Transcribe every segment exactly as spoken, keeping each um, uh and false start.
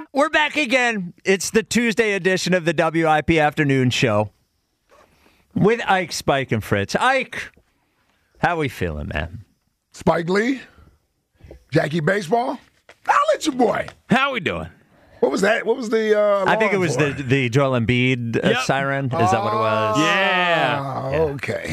We're back again. It's the Tuesday edition of the W I P Afternoon Show with Ike, Spike, and Fritz. Ike, how we feeling, man? Spike Lee, Jackie Baseball. I'll let your boy. How we doing? What was that? What was the? Uh, I think it was for? the the Joel Embiid uh, Yep. siren. Is that what it was? Yeah. Ah, Yeah. Okay.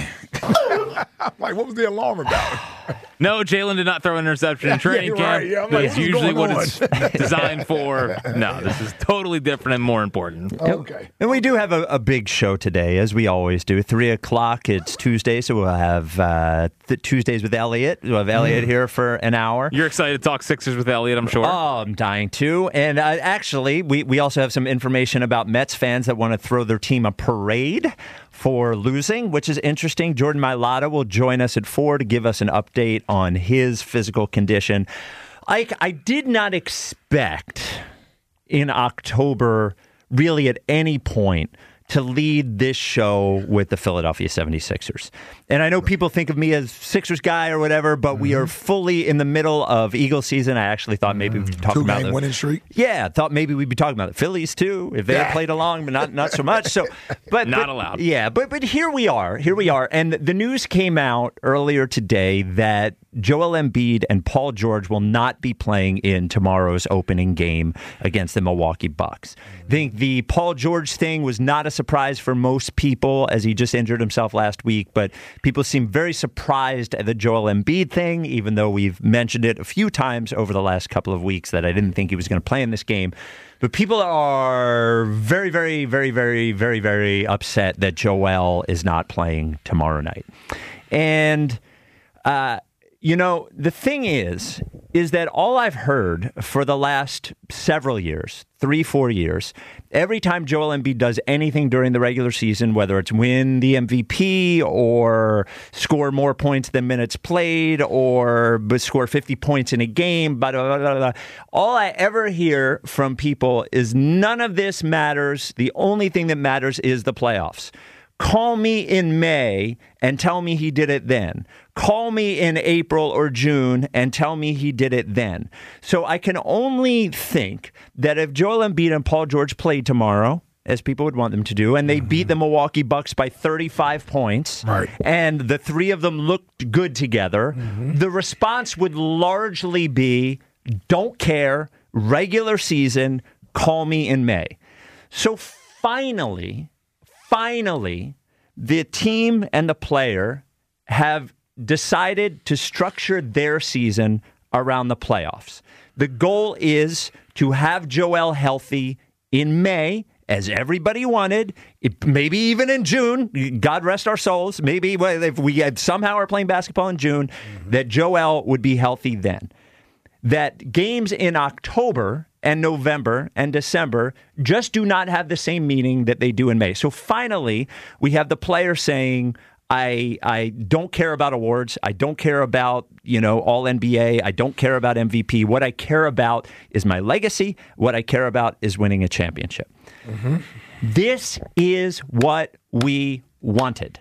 I'm like, what was the alarm about? No, Jalen did not throw an interception in training you're camp. right. Yeah, I'm like, That's what's usually going what on? it's designed for. No, this is totally different and more important. Okay. And we do have a, a big show today, as we always do. Three o'clock, it's Tuesday, so we'll have uh, th- Tuesdays with Elliot. We'll have Elliot Mm. here for an hour. You're excited to talk Sixers with Elliot, I'm sure. Oh, I'm dying to. And uh, actually, we, we also have some information about Mets fans that want to throw their team a parade for losing, which is interesting. Jordan Mailata will join us at four to give us an update on his physical condition. Ike, I did not expect in October, really at any point, to lead this show with the Philadelphia seventy-sixers. And I know people think of me as Sixers guy or whatever, but mm-hmm. we are fully in the middle of Eagles season. I actually thought maybe we'd talk Two about game the winning streak. Yeah, thought maybe we'd be talking about the Phillies too, if they Yeah. had played along, but not not so much. So, but Not but- allowed. Yeah, but but here we are. Here we are, and the news came out earlier today that Joel Embiid and Paul George will not be playing in tomorrow's opening game against the Milwaukee Bucks. I think the Paul George thing was not a surprise for most people, as he just injured himself last week, but people seem very surprised at the Joel Embiid thing, even though we've mentioned it a few times over the last couple of weeks that I didn't think he was going to play in this game. But people are very, very, very, very, very, very upset that Joel is not playing tomorrow night. And, uh, you know, the thing is, is that all I've heard for the last several years, three, four years, every time Joel Embiid does anything during the regular season, whether it's win the M V P or score more points than minutes played or score fifty points in a game, blah, blah, blah, blah, all I ever hear from people is none of this matters. The only thing that matters is the playoffs. Call me in May and tell me he did it then. Call me in April or June and tell me he did it then. So I can only think that if Joel Embiid and Paul George played tomorrow, as people would want them to do, and they mm-hmm. beat the Milwaukee Bucks by thirty-five points, right. and the three of them looked good together, mm-hmm. the response would largely be, don't care, regular season, call me in May. So finally... Finally, the team and the player have decided to structure their season around the playoffs. The goal is to have Joel healthy in May, as everybody wanted, it, maybe even in June. God rest our souls. Maybe if we had somehow are playing basketball in June, mm-hmm. that Joel would be healthy then. That games in October and November and December just do not have the same meaning that they do in May. So finally, we have the player saying, I I don't care about awards. I don't care about, you know, all N B A. I don't care about M V P. What I care about is my legacy. What I care about is winning a championship. Mm-hmm. This is what we wanted.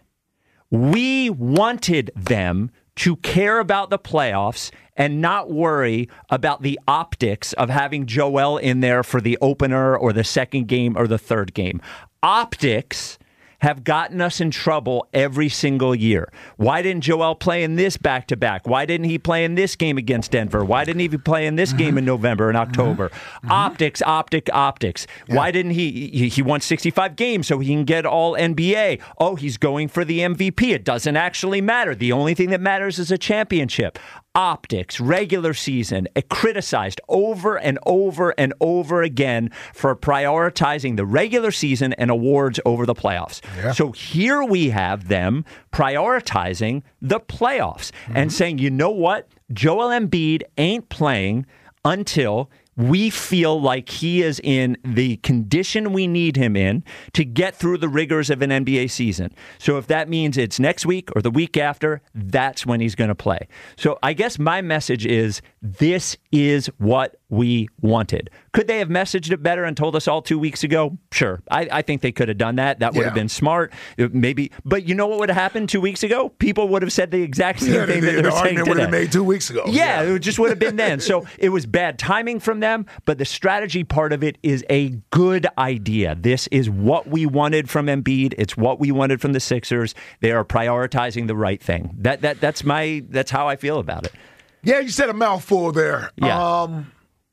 We wanted them to care about the playoffs and not worry about the optics of having Joel in there for the opener or the second game or the third game. Optics have gotten us in trouble every single year. Why didn't Joel play in this back-to-back? Why didn't he play in this game against Denver? Why didn't he play in this mm-hmm. game in November and October? Mm-hmm. Optics, optic, optics. Yeah. Why didn't he, he? He won sixty-five games so he can get all N B A. Oh, he's going for the M V P. It doesn't actually matter. The only thing that matters is a championship. Optics, regular season, criticized over and over and over again for prioritizing the regular season and awards over the playoffs. Yeah. So here we have them prioritizing the playoffs mm-hmm. and saying, you know what? Joel Embiid ain't playing until we feel like he is in the condition we need him in to get through the rigors of an N B A season. So if that means it's next week or the week after, that's when he's going to play. So I guess my message is this is what we wanted. Could they have messaged it better and told us all two weeks ago? Sure. I, I think they could have done that. That would Yeah. have been smart. It maybe, but you know what would have happened two weeks ago? People would have said the exact same Yeah, thing the, that the they're saying argument would have today. made two weeks ago. Yeah, it just would have been then. So it was bad timing from them, but the strategy part of it is a good idea. This is what we wanted from Embiid. It's what we wanted from the Sixers. They are prioritizing the right thing. That that that's my that's how I feel about it. Yeah, you said a mouthful there. Yeah. Um,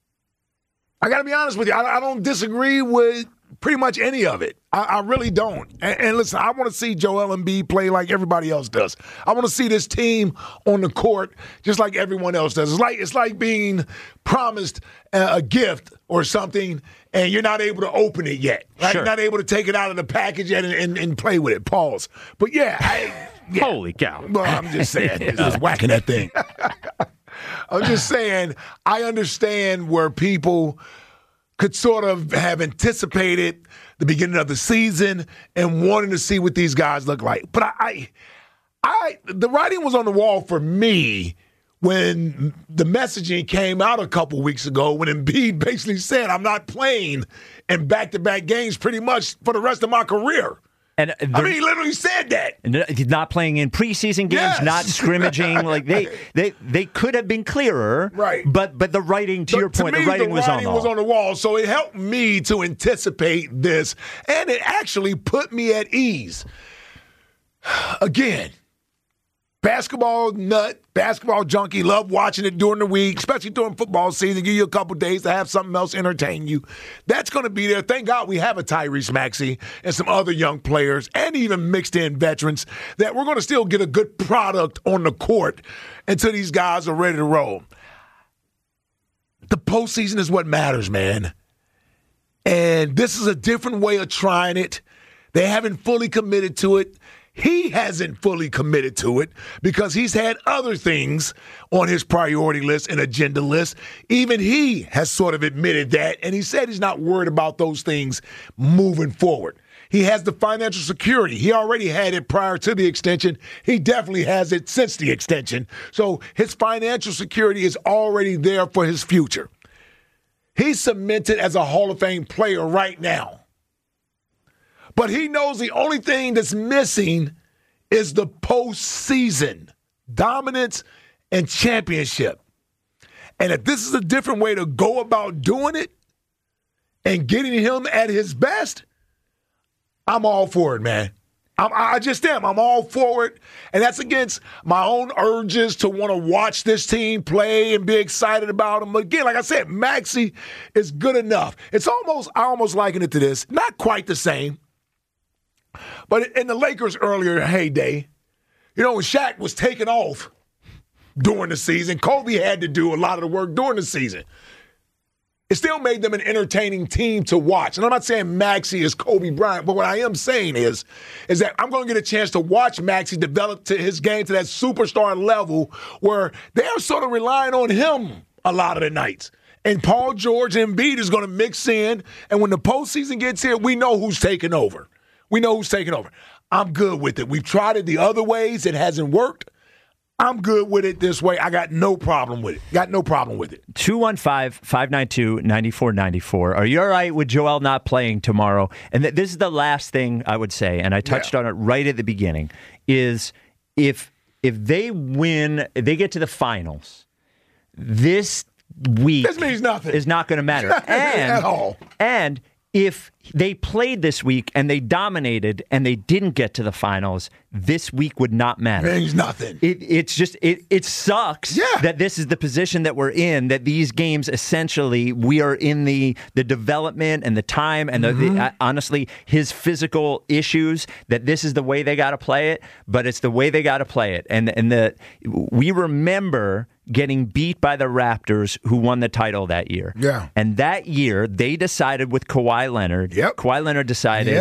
I got to be honest with you. I, I don't disagree with pretty much any of it. I, I really don't. And, and listen, I want to see Joel Embiid play like everybody else does. I want to see this team on the court just like everyone else does. It's like it's like being promised a, a gift or something, and you're not able to open it yet. Right? Sure. You're not able to take it out of the package yet and, and, and play with it. Pause. But yeah, I, yeah. Holy cow. Well, I'm just saying, just whacking that thing. I'm just saying, I understand where people could sort of have anticipated the beginning of the season and wanting to see what these guys look like. But I, I, I the writing was on the wall for me when the messaging came out a couple weeks ago when Embiid basically said, I'm not playing in back-to-back games pretty much for the rest of my career. And I mean, he literally said that. He's not playing in preseason games, Yes. not scrimmaging. Like they, they, they could have been clearer, Right. But but the writing, to But your point, to me, the writing, was, on writing the was wall. on the wall, so it helped me to anticipate this, and it actually put me at ease. Again, basketball nut, basketball junkie, love watching it during the week, especially during football season. Give you a couple days to have something else entertain you. That's going to be there. Thank God we have a Tyrese Maxey and some other young players and even mixed in veterans that we're going to still get a good product on the court until these guys are ready to roll. The postseason is what matters, man. And this is a different way of trying it. They haven't fully committed to it. He hasn't fully committed to it because he's had other things on his priority list and agenda list. Even he has sort of admitted that, and he said he's not worried about those things moving forward. He has the financial security. He already had it prior to the extension. He definitely has it since the extension. So his financial security is already there for his future. He's cemented as a Hall of Fame player right now. But he knows the only thing that's missing is the postseason, dominance and championship. And if this is a different way to go about doing it and getting him at his best, I'm all for it, man. I'm, I just am. I'm all for it. And that's against my own urges to want to watch this team play and be excited about them. But again, like I said, Maxey is good enough. It's almost, I almost liken it to this. Not quite the same. But in the Lakers' earlier heyday, you know, when Shaq was taking off during the season, Kobe had to do a lot of the work during the season. It still made them an entertaining team to watch. And I'm not saying Maxey is Kobe Bryant, but what I am saying is, is that I'm going to get a chance to watch Maxey develop to his game to that superstar level where they're sort of relying on him a lot of the nights. And Paul George and Embiid is going to mix in, and when the postseason gets here, we know who's taking over. We know who's taking over. I'm good with it. We've tried it the other ways. It hasn't worked. I'm good with it this way. I got no problem with it. Got no problem with it. two one five, five nine two, nine four nine four. Are you all right with Joel not playing tomorrow? And th- this is the last thing I would say, and I touched Yeah. on it right at the beginning, is if if they win, if they get to the finals, this week This means nothing. is not going to matter. And, At all. And if they played this week and they dominated and they didn't get to the finals, this week would not matter. Means nothing. It, it's just, it, it sucks Yeah. that this is the position that we're in, that these games essentially, we are in the the development and the time and the, Mm-hmm. the uh, honestly, his physical issues, that this is the way they got to play it, but it's the way they got to play it. And, and the we remember getting beat by the Raptors, who won the title that year. Yeah. And that year, they decided with Kawhi Leonard, Yep. Kawhi Leonard decided, Yep.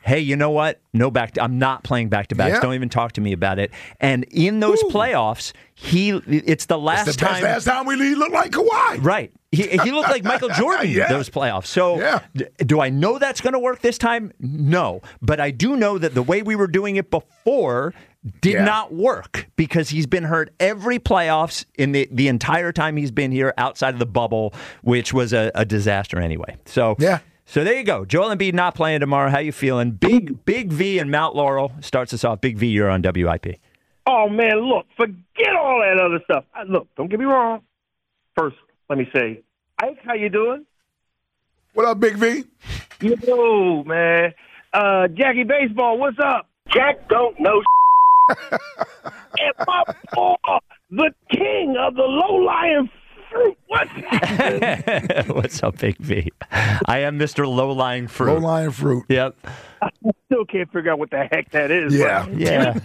hey, you know what? No back. To, I'm not playing back to backs. Yeah. Don't even talk to me about it. And in those Ooh. playoffs, he it's the last it's the time. Last time we look like Kawhi. Right. He, he looked like Michael Jordan yeah. those playoffs. So yeah. d- do I know that's going to work this time? No. But I do know that the way we were doing it before did yeah. not work because he's been hurt every playoffs in the, the entire time he's been here outside of the bubble, which was a, a disaster anyway. So yeah. So there you go. Joel Embiid not playing tomorrow. How you feeling? Big Big V in Mount Laurel starts us off. Big V, you're on W I P. Oh, man, look, forget all that other stuff. Look, don't get me wrong. First, let me say, Ike, how you doing? What up, Big V? Yo, man. Uh, Jackie Baseball, what's up? Jack don't know and my boy, the king of the low-lying fruit. What's happening? What's up, Big V? I am Mister Low-lying fruit. Low-lying fruit. Yep. I still can't figure out what the heck that is. Yeah. Right? Yeah.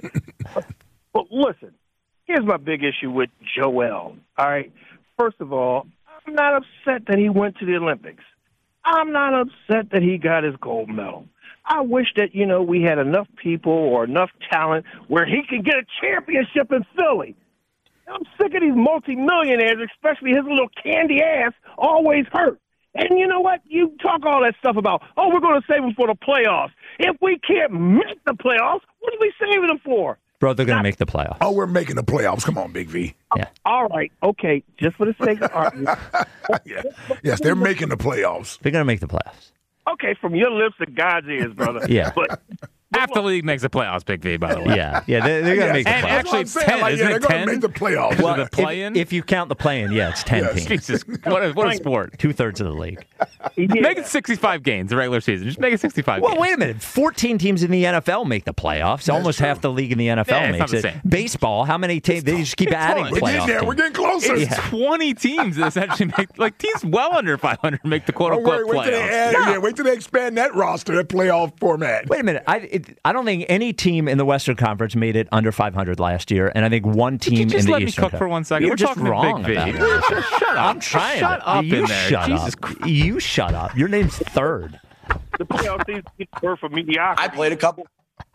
But listen, here's my big issue with Joel. All right. First of all, I'm not upset that he went to the Olympics. I'm not upset that he got his gold medal. I wish that, you know, we had enough people or enough talent where he could get a championship in Philly. I'm sick of these multimillionaires, especially his little candy ass, always hurt. And you know what? You talk all that stuff about, oh, we're going to save them for the playoffs. If we can't make the playoffs, what are we saving them for? Bro, they're going to make the playoffs. Oh, we're making the playoffs. Come on, Big V. Yeah. All right. Okay. Just for the sake of argument. yeah. Yes, they're making the playoffs. They're going to make the playoffs. Okay, from your lips to God's ears, brother. Yeah. But, Half the league makes the playoffs, Big V, by the way. Yeah. Yeah, they're, they're going to Yes. make the And playoffs. actually, it's ten, like, isn't yeah, it they're ten? going to make the playoffs. Well, the play-in? If, if you count the play-in, yeah, it's ten Yes. teams. Jesus, what a, what a sport. Two-thirds of the league. yeah. Make it sixty-five games, the regular season. Just make it sixty-five Well, games. wait a minute. fourteen teams in the N F L make the playoffs. Almost true. half the league in the N F L Yeah, it's not makes the it. same. Baseball, how many teams? They just keep It's adding fun. We're playoff getting there. We're teams. getting closer. It's twenty teams that essentially make, like, teams well under five hundred make the Don't quote-unquote worry, wait till, they playoffs. add, yeah, wait till they expand that roster, that playoff format. Wait a minute. I it, I don't think any team in the Western Conference made it under five hundred last year, and I think one Could you team just in the let me Eastern cook Conference. for one second? You're We're just talking to wrong Big V. about it. Shut up. I'm trying. Shut to, up you in there. Shut Jesus up. Christ. You shut up. Your name's third. The playoff season is word for mediocrity. I played a couple.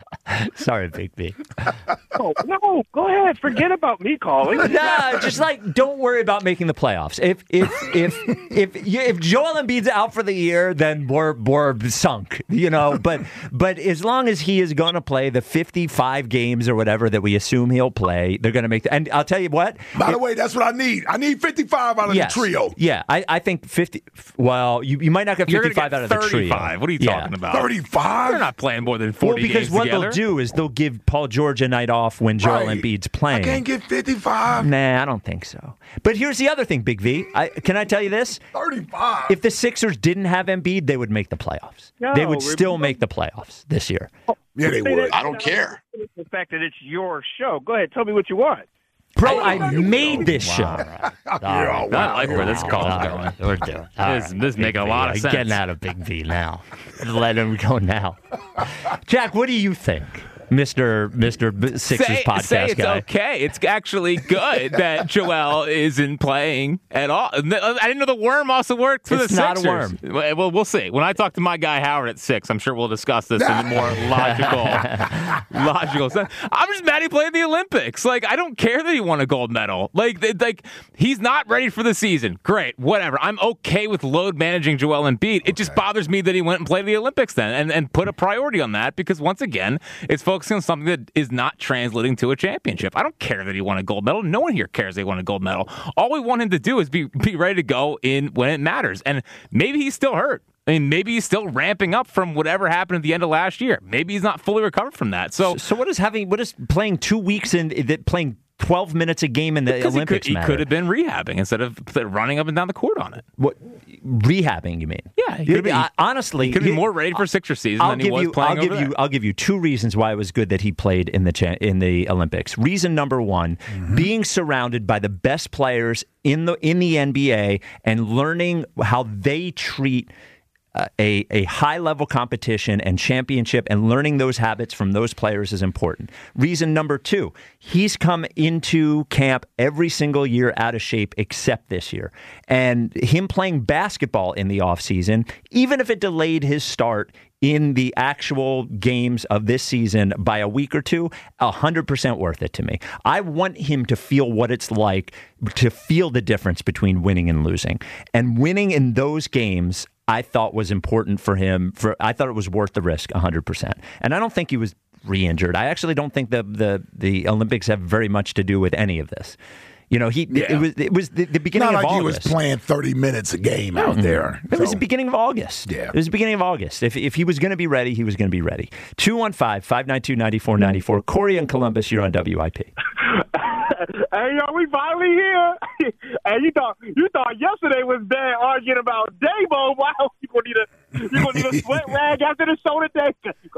Sorry, Big V. Oh, no, go ahead. Forget about me calling. Nah, just like don't worry about making the playoffs. If if if if you, if Joel Embiid's out for the year, then we're we're sunk. You know, but but as long as he is going to play the fifty-five games or whatever that we assume he'll play, they're going to make. The, and I'll tell you what. By if, the way, that's what I need. I need fifty-five out of yes, the trio. Yeah, I, I think fifty. Well, you, you might not get You're fifty-five gonna out get of the trio. thirty-five. What are you Yeah. talking about? thirty-five? They're not playing more than Well, forty because games what together. they'll do is they'll give Paul George a night off when Joel Right. Embiid's playing. I can't get fifty-five. Nah, I don't think so. But here's the other thing, Big V. I, can I tell you this? thirty-five. If the Sixers didn't have Embiid, they would make the playoffs. No, they would still remember- make the playoffs this year. yeah, they would. I don't care. The fact that it's your show. Go ahead. Tell me what you want. Bro, I made this show. Yeah, I wow. like where this call's All going. right, we're doing. all This- right, this Big make a V. lot of I'm sense. Getting out of Big V now. Let him go now. Jack, what do you think, Mister Mister B- Sixers say, podcast say it's guy? okay. It's actually good that Joel isn't playing at all. I didn't know the worm also worked for It's the not a Sixers. worm. Well, we'll see. When I talk to my guy Howard at six, I'm sure we'll discuss this in a more logical, logical sense. I'm just mad he played the Olympics. Like, I don't care that he won a gold medal. Like, th- like he's not ready for the season. Great, whatever. I'm okay with load managing Joel Embiid. It just bothers me that he went and played the Olympics then, and and put a priority on that because once again, it's focusing on something that is not translating to a championship. I don't care that he won a gold medal. No one here cares they won a gold medal. All we want him to do is be be ready to go in when it matters. And maybe he's still hurt. I mean, maybe he's still ramping up from whatever happened at the end of last year. Maybe he's not fully recovered from that. So, So what is having? What is playing two weeks in that playing twelve minutes a game in the because he could, Olympics he matter? could have been rehabbing instead of running up and down the court on it. What rehabbing? You mean? Yeah, he could be- I- honestly, He could be he- more ready for Sixer season I'll than he give was you. playing I'll give over you. there. I'll give you two reasons why it was good that he played in the cha- in the Olympics. Reason number one: Mm-hmm. being surrounded by the best players in the in the N B A and learning how they treat uh, a, a high-level competition and championship and learning those habits from those players is important. Reason number two, he's come into camp every single year out of shape except this year. And him playing basketball in the offseason, even if it delayed his start in the actual games of this season by a week or two, one hundred percent worth it to me. I want him to feel what it's like to feel the difference between winning and losing. And winning in those games, I thought was important for him. For I thought it was worth the risk one hundred percent. And I don't think he was re-injured. I actually don't think the, the, the Olympics have very much to do with any of this. You know, he yeah. it was it was the, the beginning Not of like August. He was playing thirty minutes a game out mm-hmm. there. It so. was the beginning of August. Yeah. It was the beginning of August. If if he was going to be ready, he was going to be ready. two one five, five nine two, nine four nine four. Corey in Columbus, you're on W I P. Hey, yo, we finally here. Hey, you thought you thought yesterday was bad arguing about Dabo. Wow, you gonna need a you gonna need a sweat rag after the show today.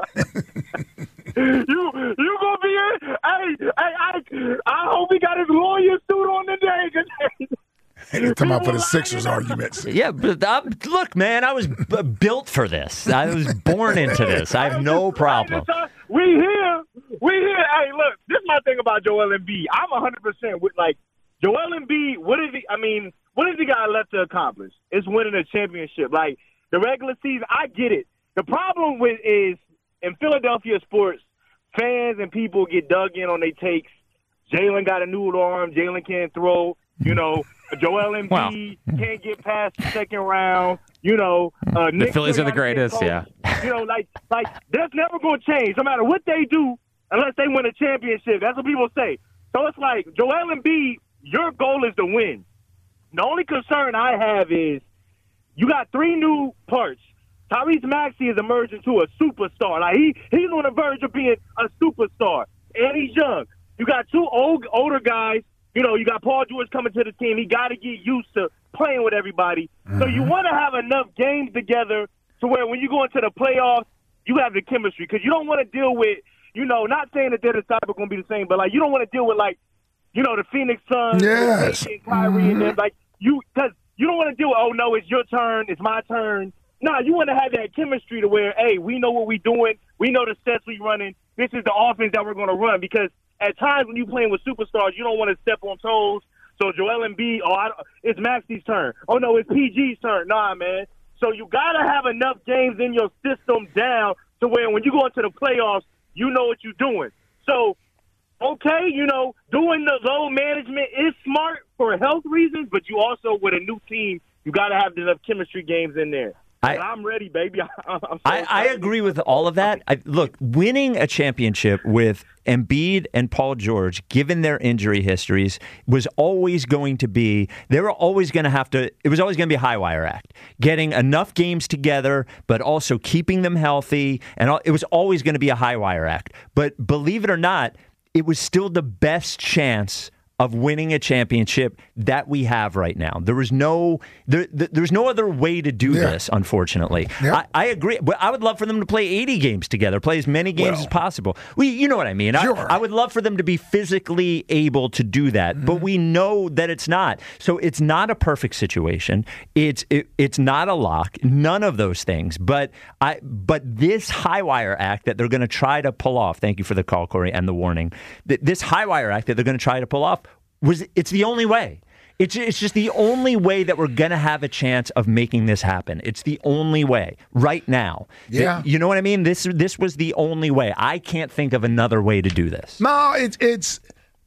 you you gonna be in? Hey, hey, I I hope he got his lawyer suit on today. Hey, come out for the Sixers arguments. Yeah, but I'm, look, man, I was b- built for this. I was born into this. I have no problem. We here. We here. Hey, look, this is my thing about Joel Embiid. I'm one hundred percent with, like, Joel Embiid, what is he, I mean, what has he got left to accomplish? It's winning a championship. Like, the regular season, I get it. The problem with is, in Philadelphia sports, fans and people get dug in on their takes. Jalen got a new arm. Jalen can't throw. You know, Joel Embiid wow. can't get past the second round. You know, uh, the Nick Phillies are the greatest, yeah. You know, like, like that's never going to change, no matter what they do, unless they win a championship. That's what people say. So it's like, Joel Embiid, your goal is to win. The only concern I have is you got three new parts. Tyrese Maxey is emerging to a superstar. Like he, he's on the verge of being a superstar, and he's young. You got two old, older guys. You know, you got Paul George coming to the team. He got to get used to playing with everybody. Mm-hmm. So you want to have enough games together to where when you go into the playoffs, you have the chemistry. Because you don't want to deal with, you know, not saying that they're the type of going to be the same, but, like, you don't want to deal with, like, you know, the Phoenix Suns, yes. and Kyrie, mm-hmm. and them. Like, you, because you don't want to deal with, oh, no, it's your turn, it's my turn. Nah, you want to have that chemistry to where, hey, we know what we're doing. We know the sets we're running. This is the offense that we're going to run. Because at times when you're playing with superstars, you don't want to step on toes. So Joel Embiid, oh, I, it's Maxey's turn. Oh, no, it's P G's turn. Nah, man. So you got to have enough games in your system down to where when you go into the playoffs, you know what you're doing. So, okay, you know, doing the load management is smart for health reasons, but you also, with a new team, you got to have enough chemistry games in there. I, I'm ready, baby. I'm so I, I agree with all of that. I, look, winning a championship with Embiid and Paul George, given their injury histories, was always going to be, they were always going to have to, it was always going to be a high wire act. Getting enough games together, but also keeping them healthy, and all, it was always going to be a high wire act. But believe it or not, it was still the best chance of winning a championship that we have right now. There was no there, there's no other way to do yeah. this, unfortunately. Yeah. I, I agree. But I would love for them to play eighty games together, play as many games well, as possible. We, you know what I mean. Sure. I, I would love for them to be physically able to do that, mm-hmm. but we know that it's not. So it's not a perfect situation. It's it, it's not a lock. None of those things. But I but this high wire act that they're going to try to pull off. Thank you for the call, Corey, and the warning. This high wire act that they're going to try to pull off. Was it's the only way. It's it's just the only way that we're going to have a chance of making this happen. It's the only way right now. Yeah. The, you know what I mean? This this was the only way. I can't think of another way to do this. No, it's it's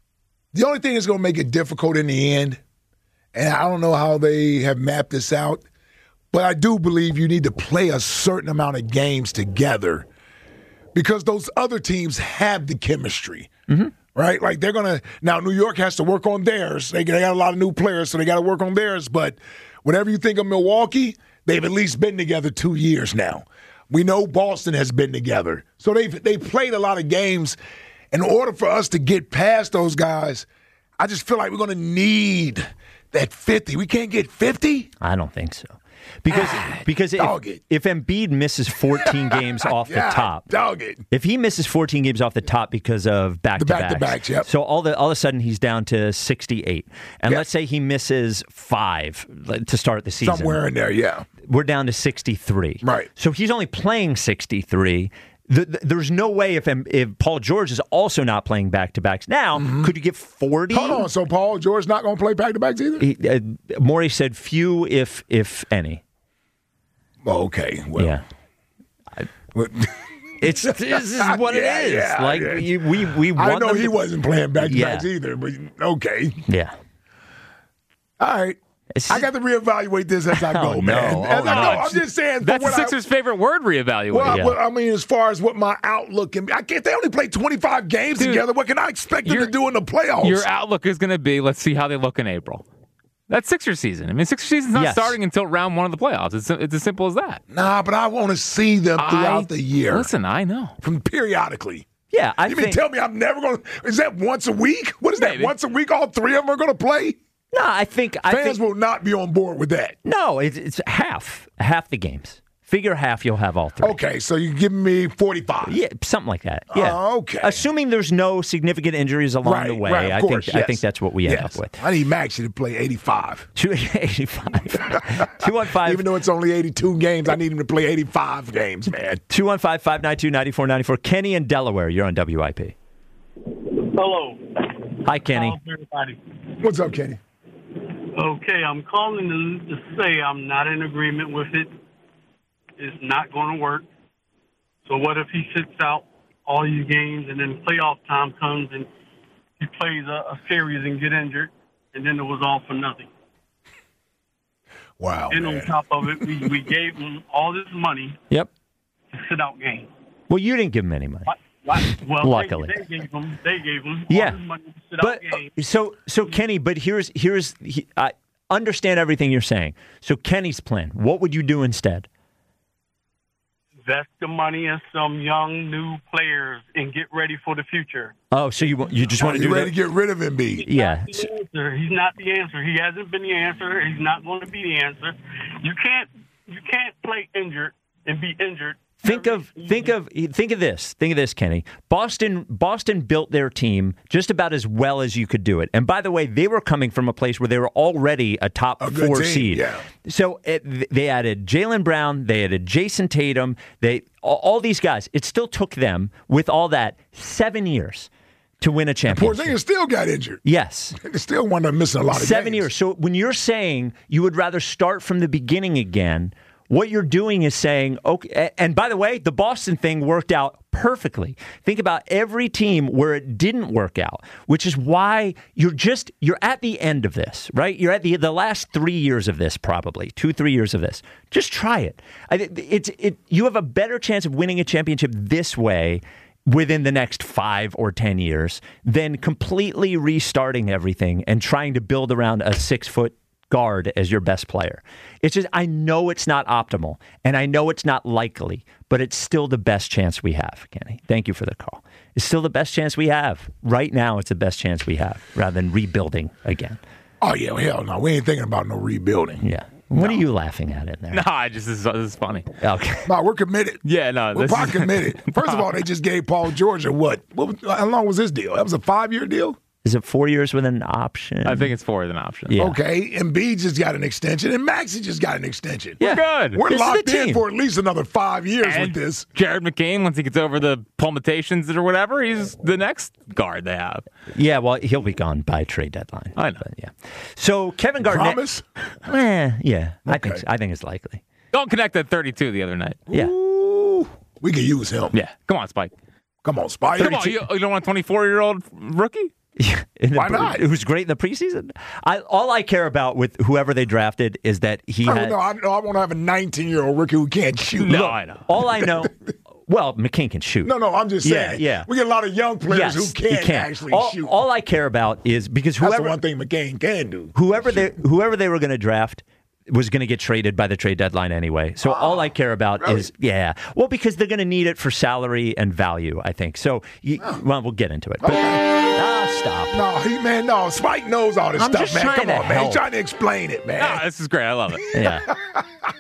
the only thing that's going to make it difficult in the end. And I don't know how they have mapped this out, but I do believe you need to play a certain amount of games together because those other teams have the chemistry. Mm-hmm. Right? Like they're going to – now New York has to work on theirs. They, they got a lot of new players, so they got to work on theirs. But whatever you think of Milwaukee, they've at least been together two years now. We know Boston has been together. So they've, they played a lot of games. In order for us to get past those guys, I just feel like we're going to need that fifty. We can't get fifty? I don't think so. Because because Dog if, it. if Embiid misses fourteen games off Yeah, the top, dog it. if he misses fourteen games off the top because of back to backs, back-to-backs, yep. so all the all of a sudden he's down to sixty-eight, and Yep. let's say he misses five to start the season, Somewhere in there, yeah. we're down to sixty-three. Right. So he's only playing sixty-three. The, the, there's no way if if Paul George is also not playing back to backs now, Mm-hmm. could you get forty? Hold on, so Paul George not going to play back-to-backs either? He, uh, Morey said few, if if any. Oh, okay. Well, Yeah. well, It's this is what Yeah, it is. yeah, like yeah. you- we we I want know them he to- wasn't playing back-to-backs Yeah. either, but okay. Yeah. All right. It's- I got to reevaluate this as I go, Oh, man. no. As Oh, I no. go, I'm just saying. for That's the what I- Sixers' favorite word, reevaluate. Well, Yeah. well, I mean, as far as what my outlook can be, I can't. They only play twenty-five games Dude, together. What can I expect them to your- do in the playoffs? Your outlook is going to be, let's see how they look in April. That's Sixers season. I mean, Sixers season's not Yes. starting until round one of the playoffs. It's it's as simple as that. nah, but I want to see them throughout I- the year, Listen, I know. from periodically. Yeah, I You mean think tell me I'm never going to? Is that once a week? What is that? Maybe. Once a week, all three of them are going to play? no, I think I Fans think will not be on board with that. no, it's, it's half half the games. Figure half, you'll have all three. Okay, so you give me forty-five. Yeah, something like that. Yeah. Oh, okay. Assuming there's no significant injuries along Right, the way, right, of I course, think I yes. think that's what we end Yes. up with. I need Maxey to play eighty-five. Two eighty-five. Two one five. Even though it's only eighty-two games, I need him to play eighty-five games, man. Two one five five nine two ninety four ninety four. Kenny in Delaware. You're on W I P. Hello. Hi, Kenny. How's everybody? What's up, Kenny? Okay, I'm calling to, to say I'm not in agreement with it. It's not going to work. So what if he sits out all these games and then playoff time comes and he plays a, a series and get injured, and then it was all for nothing. Wow, And on man. top of it, we, we gave him all this money Yep. to sit out games. Well, you didn't give him any money. Why- why- Well, Luckily. they, they gave him. They gave him Yeah. all this money to sit But out games. so so Kenny, but here's here's he, I understand everything you're saying. So Kenny's plan. What would you do instead? Invest the money in some young new players and get ready for the future. Oh, so you want- you just want to You do ready that? to get rid of Embiid? Yeah. He's not the answer. He's not the answer. He hasn't been the answer. He's not going to be the answer. You can't you can't play injured and be injured. Think of think of think of this. Think of this, Kenny. Boston Boston built their team just about as well as you could do it. And by the way, they were coming from a place where they were already a top A good four team, seed. yeah. So it, they added Jaylen Brown, they added Jason Tatum, they all, all these guys. It still took them, with all that, seven years to win a championship. Porzingis still got injured. Yes. They still wound up missing a lot of Seven games. years. So when you're saying you would rather start from the beginning again, what you're doing is saying, okay, and by the way, the Boston thing worked out perfectly. Think about every team where it didn't work out, which is why you're just, you're at the end of this, right? You're at the the last three years of this, probably, two, three years of this. Just try it. I- It's, it. You have a better chance of winning a championship this way within the next five or ten years than completely restarting everything and trying to build around a six-foot guard as your best player. It's just, I know it's not optimal, and I know it's not likely, but it's still the best chance we have, Kenny. Thank you for the call. It's still the best chance we have. Right now, it's the best chance we have, rather than rebuilding again. Oh, yeah, well, hell no. We ain't thinking about no rebuilding. Yeah. What are you laughing at in there? No, I just this is, this is funny. Okay. No, we're committed. Yeah, no, We're this probably is- committed. First of all, they just gave Paul George a what? what was, how long was his deal? That was a five-year deal? Is it four years with an option? I think it's four as an option. Yeah. Okay, Embiid just got an extension, and Maxey just got an extension. Yeah. Good. We're This is locked the in team. for at least another five years And with this. Jared McCain, once he gets over the palpitations or whatever, he's the next guard they have. Yeah, well, he'll be gone by trade deadline. I know. But, yeah. So Kevin Garnett. Promise? Eh, yeah, I think Okay. so. I think it's likely. Don't connect that thirty-two the other night. Yeah. Ooh, we can use him. Yeah, come on, Spike. Come on, Spike. Come on, you, you don't want a twenty-four-year-old rookie? In the Why pre- not? It was great in the preseason. I all I care about with whoever they drafted is that he Oh, had. no, I, no, I want to have a nineteen-year-old rookie who can't shoot. No, I know. All I know. Well, McCain can shoot. No, no, I'm just Yeah, saying. yeah. We get a lot of young players yes, who he can't, can. actually all, shoot. all I care about is because That's whoever the one thing McCain can do. whoever they whoever they were going to draft was going to get traded by the trade deadline anyway. So all I care about really? is yeah. Well, because they're going to need it for salary and value, I think. So you, well, we'll get into it. But, ah, stop. No, he man, no. Spike knows all this I'm stuff, just man. trying Come to on, man. He's help. trying to explain it, man. Ah, this is great. I love it. Yeah.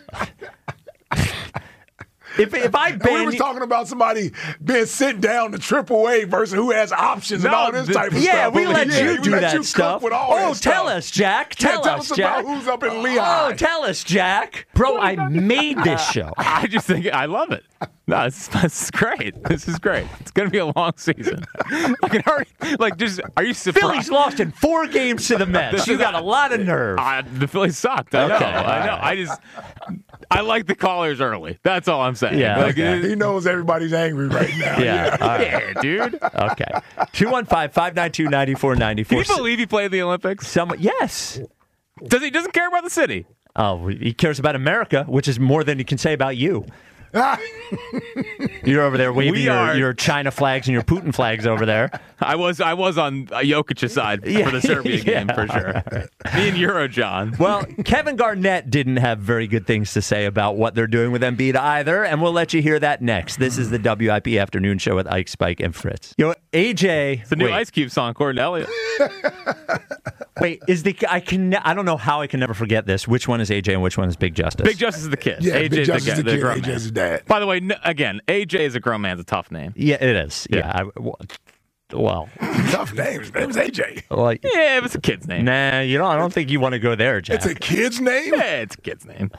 If if I And we ban were talking about somebody being sent down to triple A versus who has options and No, all this the- type of yeah, stuff. we let Yeah, you we do let that you cook stuff. with all Oh, that tell stuff. us, Jack. Yeah, Tell, tell us, us Jack. about who's up in Lehigh. Oh, tell us, Jack. Bro, I made this show. I just think I love it. No, this, this is great. This is great. It's going to be a long season. I can already, like, just, are you surprised? Phillies lost in four games to the Mets. This You is- got a lot of nerve. I, the Phillies sucked. I know. Okay, I know. all right. I just, I like the callers early. That's all I'm saying. Yeah, Like, okay. it- He knows everybody's angry right now. Yeah. All right. yeah, dude. Okay. two one five, five nine two, nine four nine Can four. you believe he played the Olympics? Some, yes. Does he doesn't care about the city? Oh, he cares about America, which is more than he can say about you. You're over there waving We your, are- your China flags and your Putin flags over there. I was I was on uh, Jokic's side Yeah, for the Serbia yeah, game for sure. Me and Eurojohn. Well, Kevin Garnett didn't have very good things to say about what they're doing with Embiid either, and we'll let you hear that next. This is the W I P Afternoon Show with Ike, Spike, and Fritz. Yo, A J. It's the new wait, Ice Cube song, according to Elliot. Wait, is the I can I don't know how I can never forget this. Which one is A J and which one is Big Justice? Big Justice is the kid. Yeah, A J's Big Justice the, is the the kid. grown A J's man. the dad. By the way, no, again, A J is a grown man's a tough name. Yeah, it is. Yeah. Yeah. I, well, well, Tough name. His name's A J. well, Yeah, it's a kid's name. nah, you know, I don't think you want to go there, Jack. It's a kid's name? Yeah, it's a kid's name.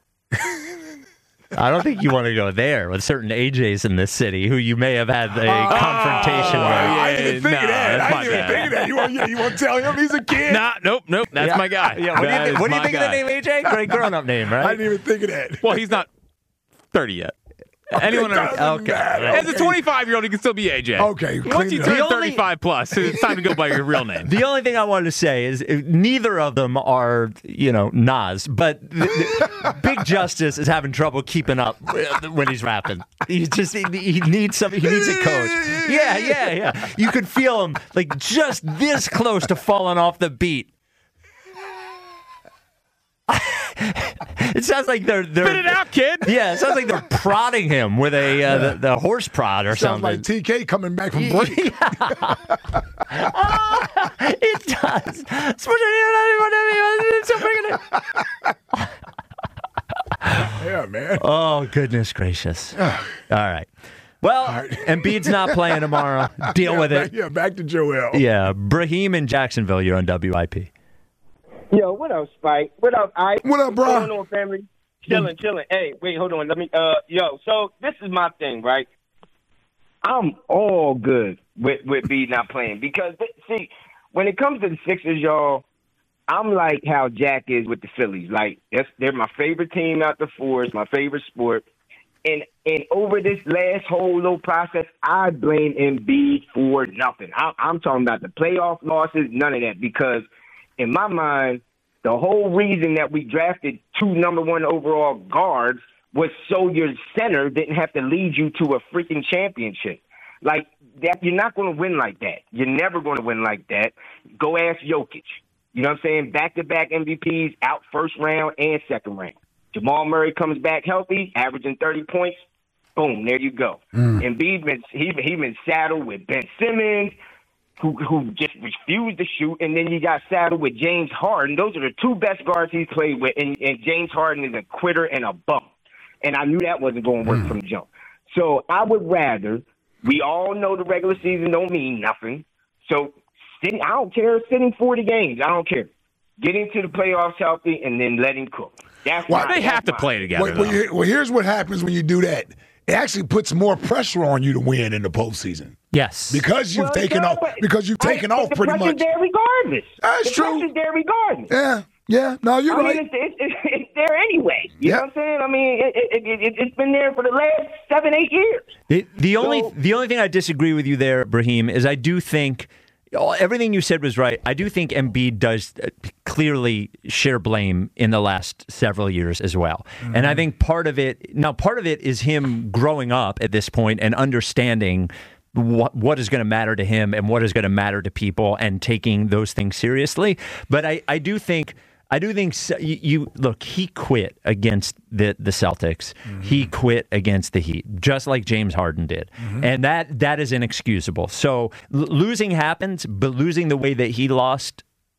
I don't think you want to go there with certain A Js in this city who you may have had a confrontation Wow, with. I didn't even think nah, of that. that's I my didn't even bad. think of that. You want, yeah, you want to tell him he's a kid? Nah, nope, nope. That's Yeah. my guy. Yeah, what do you, That think- is what do you my think guy. of the name A J? Great grown-up name, right? I didn't even think of that. Well, he's not thirty yet. Anyone It under doesn't okay. matter. As a Okay. twenty-five-year-old, he can still be A J. Okay, Once clean you it up. turn The only- thirty-five plus, it's time to go by your real name. The only thing I wanted to say is uh, neither of them are, you know, Nas, but the, the, Big Justice is having trouble keeping up when he's rapping. He just he, he needs some. He needs a coach. Yeah, yeah, yeah. You could feel him like just this close to falling off the beat. It sounds like they're they're. Spit it out, kid. Yeah, it sounds like they're prodding him with a uh, the, the horse prod or Sounds something. like T K coming back from break. It does. Yeah, man. Oh, goodness gracious. All right. Well, Embiid's not playing tomorrow. Deal yeah, with back, it. Yeah, back to Joel. Yeah, Brahim in Jacksonville, you're on W I P. Yo, what up, Spike? What up, Ike? What up, bro? What's going on, family? Chilling, chilling. Hey, wait, hold on. Let me. Uh, yo, so this is my thing, right? I'm all good with with B not playing because see, when it comes to the Sixers, y'all, I'm like how Jack is with the Phillies. Like that's, they're my favorite team out the four. It's my favorite sport. And and over this last whole little process, I blame Embiid for nothing. I, I'm talking about the playoff losses, none of that, because in my mind, the whole reason that we drafted two number one overall guards was so your center didn't have to lead you to a freaking championship. Like that, you're not going to win like that. You're never going to win like that. Go ask Jokic. You know what I'm saying? Back-to-back M V Ps, out first round and second round. Jamal Murray comes back healthy, averaging thirty points. Boom, there you go. Mm. Embiid been he he been saddled with Ben Simmons, who who just refused to shoot, and then you got saddled with James Harden. Those are the two best guards he's played with, and, and James Harden is a quitter and a bum. And I knew that wasn't going to work mm. from the jump. So I would rather, we all know the regular season don't mean nothing. So sitting, I don't care, sitting forty games, I don't care. Get into the playoffs healthy and then let him cook. That's Why my, they have to my, play together? Well, well, here- well, here's what happens when you do that. It actually puts more pressure on you to win in the postseason. Yes. Because you've Well, taken no, off but- because you've taken I, off the pretty pressure's much. there regardless. That's the true. pressure's there regardless. Yeah, yeah. No, you're I right. mean, it's, it's, it's there anyway. You Yeah. know what I'm saying? I mean, it, it, it, it, it's been there for the last seven, eight years. The, the only So- the only thing I disagree with you there, Brahim, is I do think everything you said was right. I do think Embiid does clearly share blame in the last several years as well. Mm-hmm. And I think part of it, now part of it is him growing up at this point and understanding what what is going to matter to him and what is going to matter to people and taking those things seriously. But I, I do think I do think so, you, you look. He quit against the the Celtics. Mm-hmm. He quit against the Heat, just like James Harden did, mm-hmm. and that that is inexcusable. So l- losing happens, but losing the way that he lost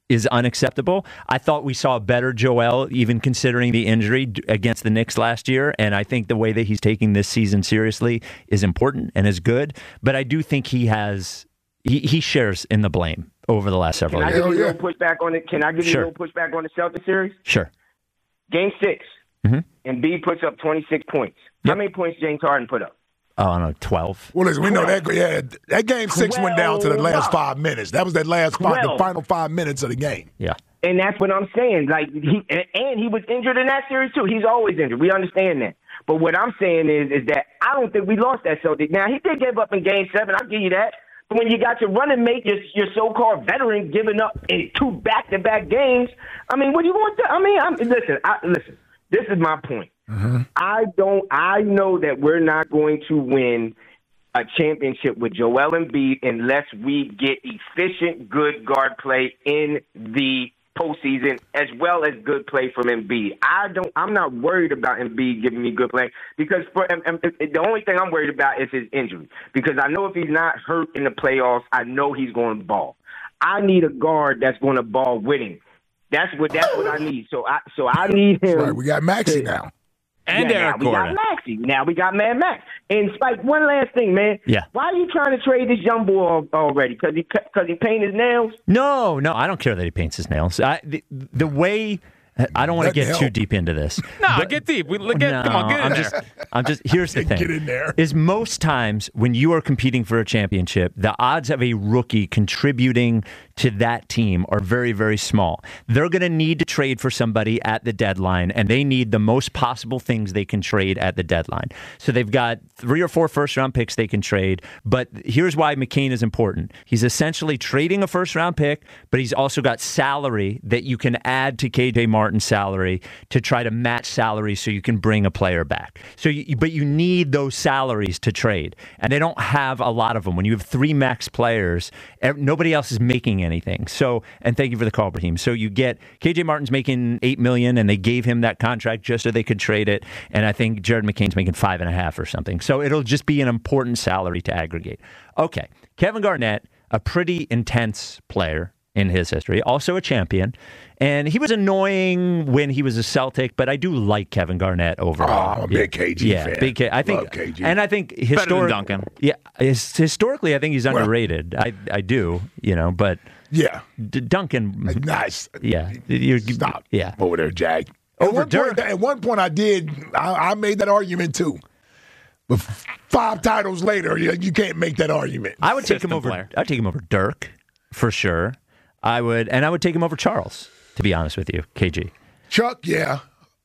is unacceptable. I thought we saw a better Joel, even considering the injury against the Knicks last year, and I think the way that he's taking this season seriously is important and is good, but I do think he has he, he shares in the blame over the last several Can I years. give you a yeah. little pushback on it? Can I give you Sure. a little pushback on the Celtics series? Sure. Game six, Mm-hmm. Embiid puts up twenty-six points. Yep. How many points James Harden put up? Oh, I don't know, twelve. Well, listen, we know that. Yeah, that game six went down to the last five minutes. That was that last five, the Twelve. final five minutes of the game. Yeah. And that's what I'm saying. Like he and, and he was injured in that series too. He's always injured. We understand that. But what I'm saying is, is that I don't think we lost that Celtic. Now he did give up in Game Seven. I'll give you that. But when you got your running mate, your your so-called veteran, giving up in two back-to-back games, I mean, what are you going to do? I mean, I'm, listen, I, listen. This is my point. Mm-hmm. I don't. I know that we're not going to win a championship with Joel Embiid unless we get efficient, good guard play in the postseason, as well as good play from Embiid. I don't. I'm not worried about Embiid giving me good play because for um, um, the only thing I'm worried about is his injury. Because I know if he's not hurt in the playoffs, I know he's going to ball. I need a guard that's going to ball with him. That's what. That's what I need. So I. So I need him. Right, we got Maxey now. And yeah, Eric now we Gordon. got Maxey. Now we got Mad Max. And Spike, one last thing, man. Yeah. Why are you trying to trade this young boy al- already? Because he because he painted his nails? No, no, I don't care that he paints his nails. I, the, the way I don't want to Doesn't get too help. deep into this. No, but- get deep. We, get, No, come on, get in I'm there. just, I'm just. Here's the thing: Get in there. is most times when you are competing for a championship, the odds of a rookie contributing to that team are very, very small. They're going to need to trade for somebody at the deadline, and they need the most possible things they can trade at the deadline. So they've got three or four first-round picks they can trade. But here's why McCain is important: he's essentially trading a first-round pick, but he's also got salary that you can add to K J Martin's salary to try to match salary so you can bring a player back. So, you, but you need those salaries to trade, and they don't have a lot of them. When you have three max players, ev- nobody else is making anything. So, and thank you for the call, Brahim. So you get K J Martin's making eight million, and they gave him that contract just so they could trade it. And I think Jared McCain's making five and a half or something. So it'll just be an important salary to aggregate. Okay, Kevin Garnett, a pretty intense player in his history, also a champion. And he was annoying when he was a Celtic, but I do like Kevin Garnett overall. Oh, I'm a big K G yeah, fan. big K. I think, Love K G. and I think than historically, Duncan. Yeah, his, historically, I think he's underrated. I, I do, you know, but Yeah. D- Duncan, Nice. yeah, you're, Stop. yeah. Over there, Jag. Over at one Dirk. Point, at one point, I did. I, I made that argument too. But f- five titles later, you, you can't make that argument. I would take him System over. player. I'd take him over Dirk for sure. I would, and I would take him over Charles. To be honest with you, K G. Chuck, yeah.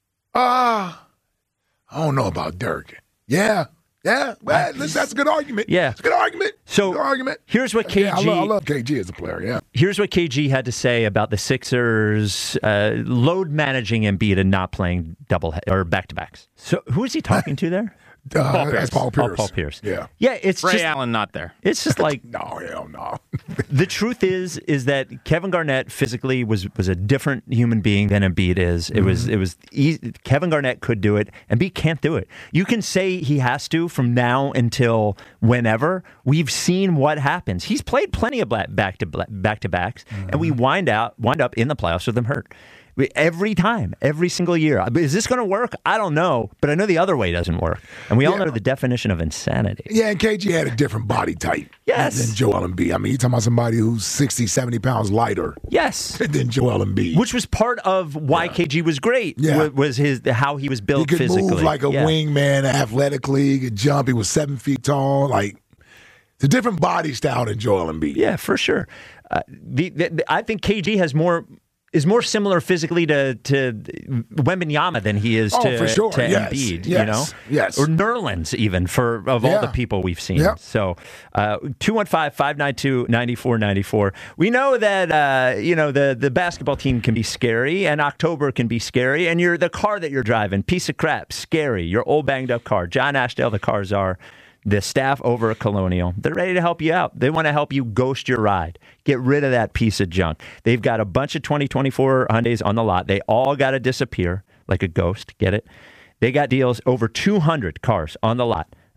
Uh, I don't know about Dirk. Yeah. Yeah. Well, listen, that's a good argument. Yeah. It's a good argument. So good argument. here's what K G. Yeah, I, love, I love K G as a player, yeah. Here's what K G had to say about the Sixers uh, load managing Embiid and not playing double or back to backs. So who is he talking to there? Uh, Paul that's Pierce. Paul Oh, Pierce. Paul Pierce. Yeah. Yeah, it's Ray just Allen not there. it's just like No, hell no. the truth is is that Kevin Garnett physically was was a different human being than Embiid is. It was it was easy. Kevin Garnett could do it. Embiid can't do it. You can say he has to from now until whenever. We've seen what happens. He's played plenty of back to back to backs, and we wind out wind up in the playoffs with him hurt. Every time, every single year. Is this going to work? I don't know, but I know the other way doesn't work. And we all Yeah. know the definition of insanity. Yeah, and K G had a different body type Yes. than Joel Embiid. I mean, you're talking about somebody who's sixty, seventy pounds lighter Yes. than Joel Embiid. Which was part of why K G was great. Yeah. wa- Was his how he was He built could physically. move like a Yeah. wingman athletically. He could jump. He was seven feet tall. Like, it's a different body style than Joel Embiid. Yeah, for sure. Uh, the, the, the- I think K G has more is more similar physically to to Wembanyama than he is Oh, to, for sure. to Yes. Embiid. Yes. You know, Yes. or Nerlens even for of all Yeah. the people we've seen. Yeah. So uh, two one five, five nine two, nine four nine four. We know that uh, you know the the basketball team can be scary, and October can be scary, and you're the car that you're driving, piece of crap, scary. Your old banged up car. John Ashdale, the cars are. The staff over at Colonial, they're ready to help you out. They want to help you ghost your ride. Get rid of that piece of junk. They've got a bunch of twenty twenty-four Hyundais on the lot. They all got to disappear like a ghost. Get it? They got deals over two hundred cars on the lot.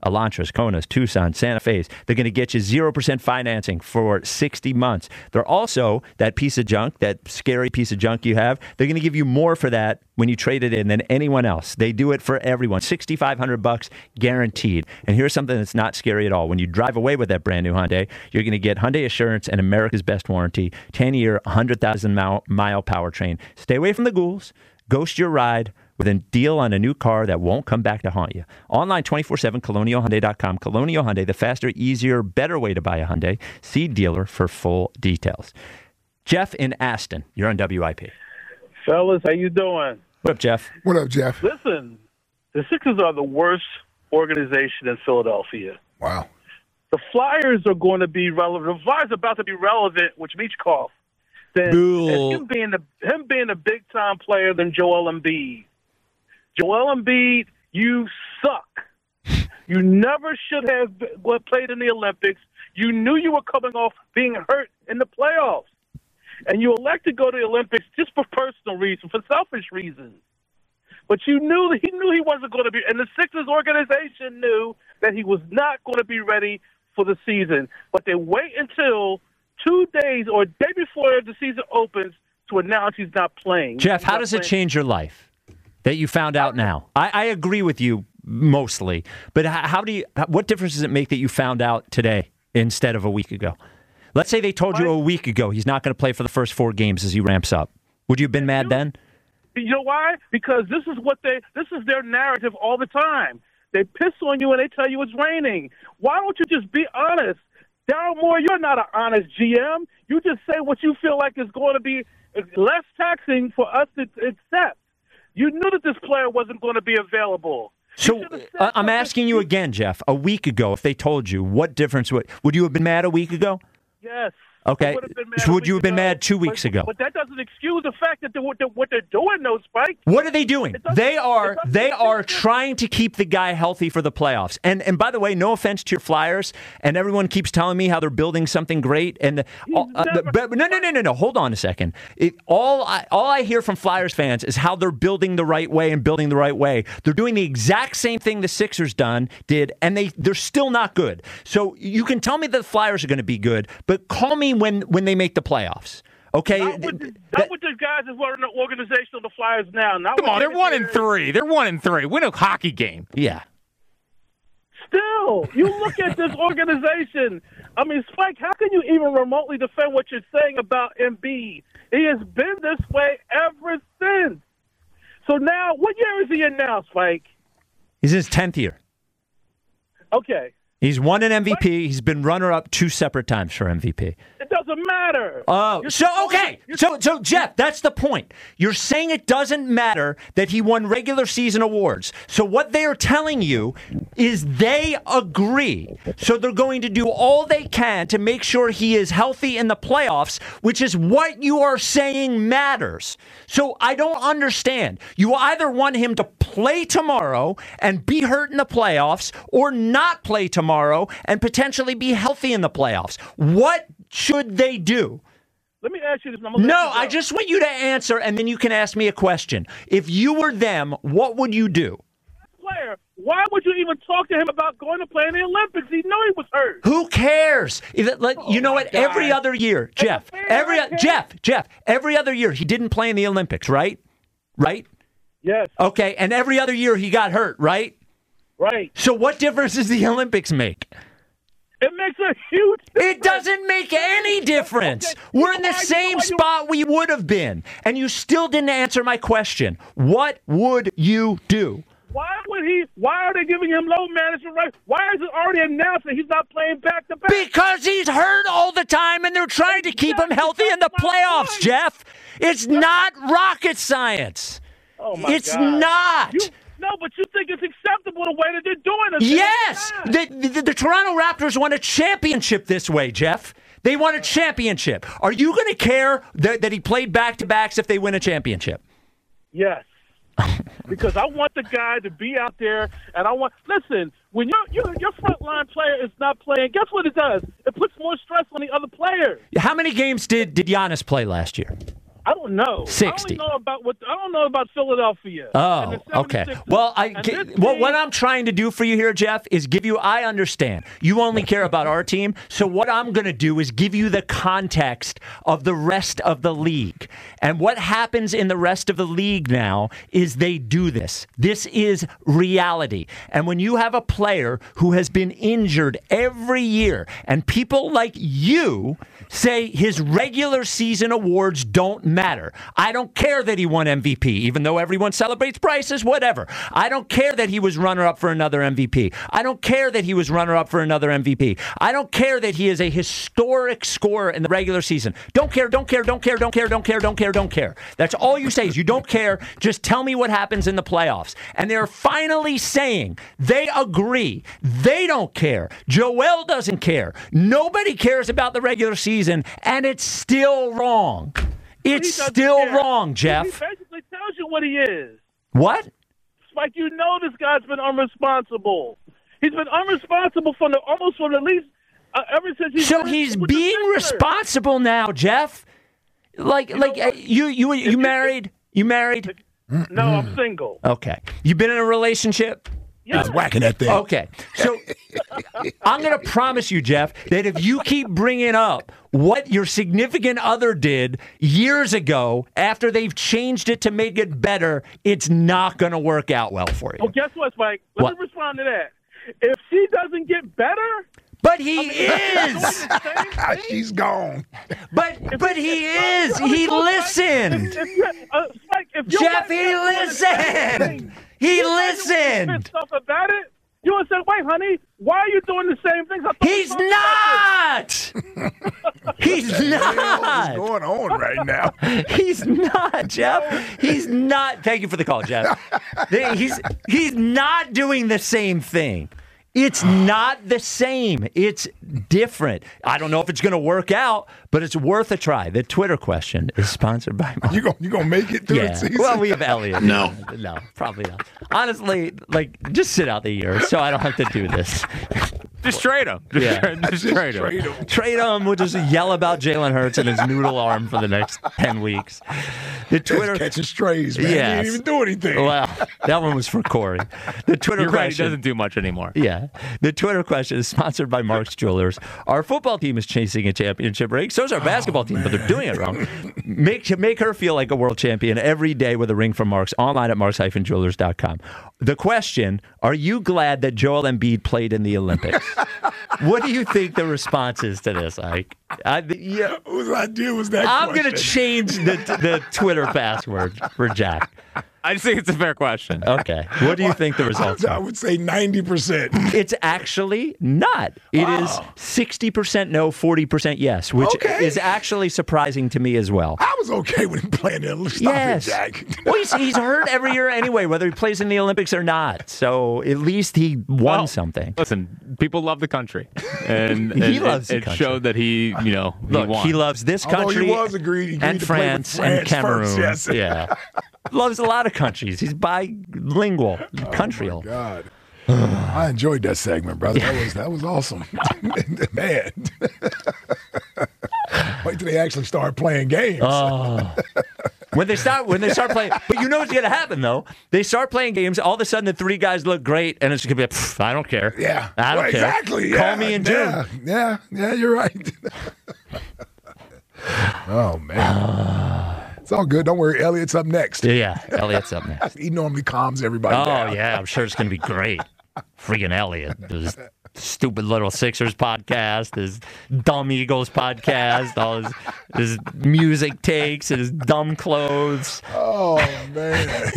Elantras, Konas, Tucson, Santa Fe's. They're going to get you zero percent financing for sixty months. They're also, that piece of junk, that scary piece of junk you have, they're going to give you more for that when you trade it in than anyone else. They do it for everyone. sixty-five hundred bucks guaranteed. And here's something that's not scary at all. When you drive away with that brand new Hyundai, you're going to get Hyundai Assurance and America's Best Warranty, ten-year, one hundred thousand mile powertrain. Stay away from the ghouls. Ghost your ride with a deal on a new car that won't come back to haunt you. Online twenty-four seven, colonial hyundai dot com. Colonial Hyundai, the faster, easier, better way to buy a Hyundai. See dealer for full details. Jeff in Aston, you're on W I P. Fellas, how you doing? What up, Jeff? What up, Jeff? Listen, the Sixers are the worst organization in Philadelphia. Wow. The Flyers are going to be relevant. The Flyers are about to be relevant with Michkov. Then and him being the him being a big time player than Joel Embiid. Joel Embiid, you suck. You never should have played in the Olympics. You knew you were coming off being hurt in the playoffs, and you elected to go to the Olympics just for personal reasons, for selfish reasons. But you knew that he knew he wasn't going to be, and the Sixers organization knew that he was not going to be ready for the season. But they wait until two days or a day before the season opens to announce he's not playing. Jeff, he's how does playing. it change your life that you found out now? I, I agree with you mostly, but how, how do you? What difference does it make that you found out today instead of a week ago? Let's say they told you a week ago he's not going to play for the first four games as he ramps up. Would you have been mad then? You know why? Because this is what they. This is their narrative all the time. They piss on you and they tell you it's raining. Why don't you just be honest? Daryl Moore, you're not an honest G M. You just say what you feel like is going to be less taxing for us to accept. You knew that this player wasn't going to be available. So uh, I'm asking you again, Jeff. A week ago, if they told you, what difference would would you have been mad a week ago? Yes. Okay. So would you have been mad two weeks but, ago? But that doesn't excuse the fact that they're, what, they're, what they're doing, though, Spike. What are they doing? They are they are trying to keep the guy healthy for the playoffs. And and by the way, no offense to your Flyers, and everyone keeps telling me how they're building something great. And the, all, uh, the, but no no no no no. Hold on a second. It, all I all I hear from Flyers fans is how they're building the right way and building the right way. They're doing the exact same thing the Sixers done did, and they they're still not good. So you can tell me the Flyers are going to be good, but call me when when they make the playoffs. Okay, not with the, not with the guys that were in the organization of the Flyers now. Not Come on, they're one and three. They're one and three. Win a hockey game. Yeah. Still, you look at this organization. I mean, Spike, how can you even remotely defend what you're saying about Embiid? He has been this way ever since. So now, what year is he in now, Spike? He's his tenth year. Okay. He's won an M V P. He's been runner-up two separate times for M V P. It doesn't matter. Oh, so okay. So, so Jeff, that's the point. You're saying it doesn't matter that he won regular season awards. So what they are telling you is they agree. So they're going to do all they can to make sure he is healthy in the playoffs, which is what you are saying matters. So I don't understand. You either want him to play tomorrow and be hurt in the playoffs, or not play tomorrow and potentially be healthy in the playoffs. What should they do? Let me ask you this. No, I just want you to answer, and then you can ask me a question. If you were them, what would you do? Player, why would you even talk to him about going to play in the Olympics? He knew he was hurt. Who cares? If it, like, you know what? God. Every other year, Jeff, every Jeff, Jeff, every other year he didn't play in the Olympics, right? Right? Yes. Okay, and every other year he got hurt, right? Right. So what difference does the Olympics make? It makes a huge difference. It doesn't make any difference. Okay. We're in the Why you- same why you- spot we would have been. And you still didn't answer my question. What would you do? Why would he? Why are they giving him low management rights? Why is it already announced that he's not playing back to back? Because he's hurt all the time and they're trying to keep him healthy in the playoffs, Jeff. It's not rocket science. Oh my It's God. not. You, no, but you think it's acceptable the way that they're doing it? Yes. It's The, the, the Toronto Raptors won a championship this way, Jeff. They won a championship. Are you going to care that, that he played back-to-backs if they win a championship? Yes. Because I want the guy to be out there, and I want. Listen, when your your your frontline player is not playing, guess what it does? It puts more stress on the other players. How many games did, did Giannis play last year? I don't know. sixty. I don't know about what. I don't know about Philadelphia. Oh, okay. Well, I well, what I'm trying to do for you here, Jeff, is give you. I understand you only care about our team. So what I'm going to do is give you the context of the rest of the league. And what happens in the rest of the league now is they do this. This is reality. And when you have a player who has been injured every year, and people like you say his regular season awards don't matter. I don't care that he won M V P, even though everyone celebrates Bryce's, whatever. I don't care that he was runner-up for another M V P. I don't care that he was runner-up for another M V P. I don't care that he is a historic scorer in the regular season. Don't care, don't care, don't care, don't care, don't care, don't care, don't care. That's all you say is you don't care. Just tell me what happens in the playoffs. And they're finally saying they agree. They don't care. Joel doesn't care. Nobody cares about the regular season, and it's still wrong. It's still care. wrong, Jeff. He basically tells you what he is. What? Spike, you know this guy's been unresponsible. He's been unresponsible for the, almost for at least uh, ever since he's. So he's being responsible now, Jeff. Like, you like uh, you, you, you married? You married? No, I'm single. Okay. You been in a relationship? Yeah. I was whacking that thing. Okay. So I'm going to promise you, Jeff, that if you keep bringing up what your significant other did years ago after they've changed it to make it better, it's not going to work out well for you. Well, guess what, Spike? Let what? me respond to that. If she doesn't get better... But he I mean, is. She's gone. But if but he is. He listened. If, if, uh, Spike, if Jeff, he listened. He listened. Stuff about it. You would say, "Wait, honey, why are you doing the same things?" He's not. He's not. What's going on right now? He's not, Jeff. He's not. Thank you for the call, Jeff. He's he's not doing the same thing. It's not the same. It's different. I don't know if it's going to work out, but it's worth a try. The Twitter question is sponsored by Mark. You going you gonna make it through yeah. the season? Well, we have Elliot. No. No, probably not. Honestly, like, just sit out the year so I don't have to do this. Just trade him. Just, Yeah. tra- just Just trade him. trade him. Trade him. We'll just yell about Jalen Hurts and his noodle arm for the next ten weeks. The Twitter Just catching strays, man. Yes. He didn't even do anything. Well, that one was for Corey. The Twitter You're right. He question. doesn't do much anymore. Yeah. The Twitter question is sponsored by Mark's Jewelers. Our football team is chasing a championship ring. So is our basketball team, but they're doing it wrong. Make make her feel like a world champion every day with a ring from Mark's, online at marks dash jewelers dot com. The question, are you glad that Joel Embiid played in the Olympics? What do you think the response is to this, Ike? I, yeah, Whose idea was that? I'm going to question? change the the Twitter password for Jack. I just think it's a fair question. Okay. What do you think the results I are? would say ninety percent. It's actually not. It Oh. is sixty percent no, forty percent yes, which Okay. is actually surprising to me as well. I was okay with him playing there. Stop Yes. it, Jack. Well, he's, he's hurt every year anyway, whether he plays in the Olympics or not. So at least he won Well, something. Listen, people love the country, and, He and loves it, the it country. showed that he, you know, he Look, won. he loves this Although country he was agreed, he agreed and to play with France and France Cameroon. first, yes. Yeah. Loves a lot of countries. He's bilingual, countryal. God. I enjoyed that segment, brother. That was that was awesome. Man. Wait till they actually start playing games. Oh. When they start, when they start playing, but you know what's going to happen though? They start playing games. All of a sudden, the three guys look great, and it's going to be, pfft, I don't care. yeah. I don't Well, care. Exactly. Call yeah, me in yeah, June. Yeah, yeah, you're right. Oh man, it's all good. Don't worry, Elliot's up next. Yeah, Elliot's up next. He normally calms everybody Oh down. yeah, I'm sure it's going to be great. Freaking Elliot, his stupid little Sixers podcast, his dumb Eagles podcast, all his his music takes, and his dumb clothes. Oh man.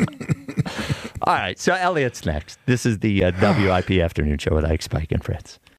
All right, so Elliot's next. This is the uh, W I P Afternoon Show with Ike, Spike, and Fritz.